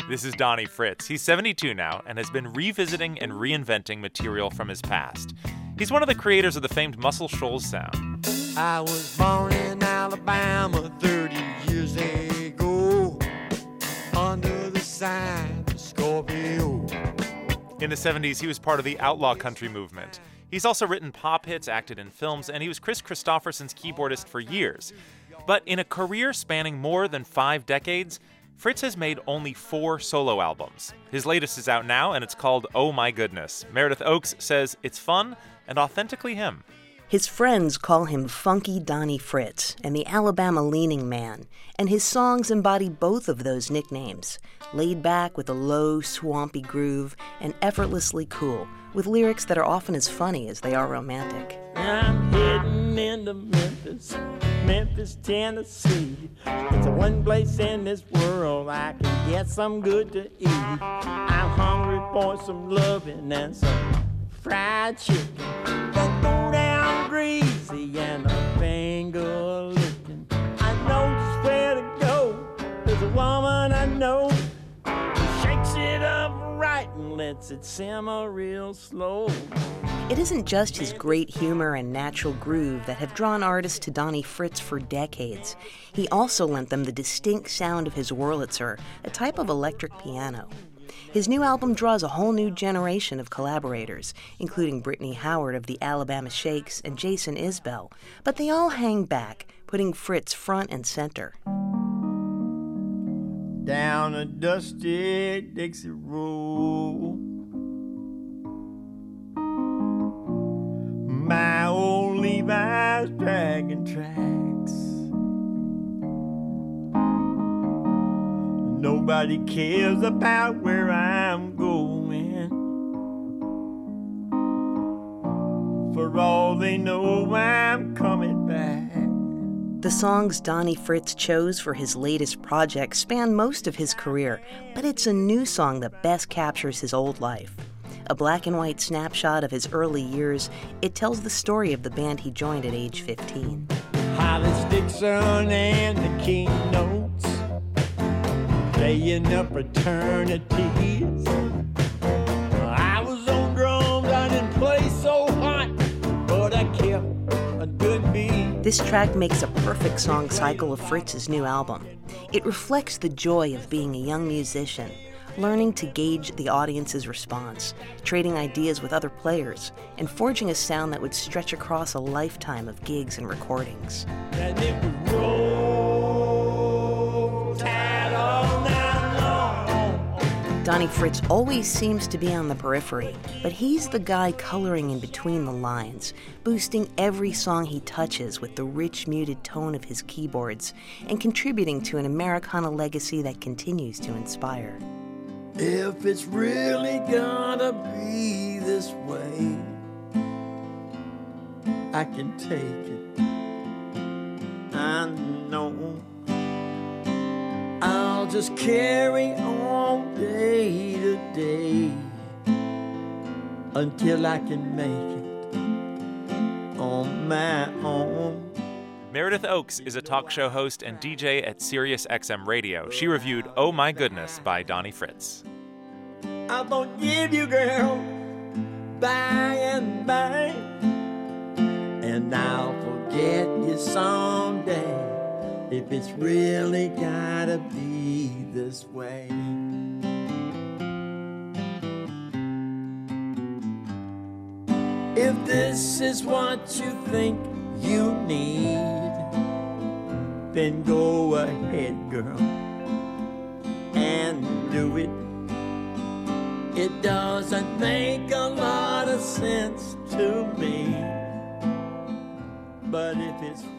This is Donnie Fritz. He's 72 now and has been revisiting and reinventing material from his past. He's one of the creators of the famed Muscle Shoals sound. I was born in Alabama 30 years ago, under the sign of Scorpio. In the 70s, he was part of the outlaw country movement. He's also written pop hits, acted in films, and he was Chris Christopherson's keyboardist for years. But in a career spanning more than 5 decades, Fritz has made only 4 solo albums. His latest is out now, and it's called Oh My Goodness. Meredith Oakes says it's fun and authentically him. His friends call him Funky Donnie Fritz and the Alabama-leaning man, and his songs embody both of those nicknames, laid back with a low, swampy groove and effortlessly cool, with lyrics that are often as funny as they are romantic. I'm heading into Memphis, Tennessee. It's the one place in this world I can get some good to eat. I'm hungry for some loving and some fried chicken that go down greasy and a finger licking. I know just where to go. There's a woman I know who shakes it up right and lets it simmer real slow. It isn't just his great humor and natural groove that have drawn artists to Donnie Fritz for decades. He also lent them the distinct sound of his Wurlitzer, a type of electric piano. His new album draws a whole new generation of collaborators, including Brittany Howard of the Alabama Shakes and Jason Isbell, but they all hang back, putting Fritz front and center. Down a dusty Dixie road, my old Levi's dragging tracks. Nobody cares about where I'm going. For all they know, I'm coming back. The songs Donnie Fritz chose for his latest project span most of his career, but it's a new song that best captures his old life. A black and white snapshot of his early years, it tells the story of the band he joined at age 15. Hollis Dixon and the Keynotes, laying up fraternities. I was on drums, I didn't play so hot, but I kept a good beat. This track makes a perfect song cycle of Fritz's new album. It reflects the joy of being a young musician, learning to gauge the audience's response, trading ideas with other players, and forging a sound that would stretch across a lifetime of gigs and recordings. And it would roll tide all night long. Donnie Fritz always seems to be on the periphery, but he's the guy coloring in between the lines, boosting every song he touches with the rich, muted tone of his keyboards, and contributing to an Americana legacy that continues to inspire. If it's really gonna be this way, I can take it. I know I'll just carry on day to day until I can make it on my own. Meredith Oakes is a talk show host and DJ at Sirius XM Radio. She reviewed Oh My Goodness by Donnie Fritz. I'll forgive you, girl, by and by, and I'll forget you someday, if it's really gotta be this way. If this is what you think you need, then go ahead, girl, and do it. It doesn't make a lot of sense to me, but if it's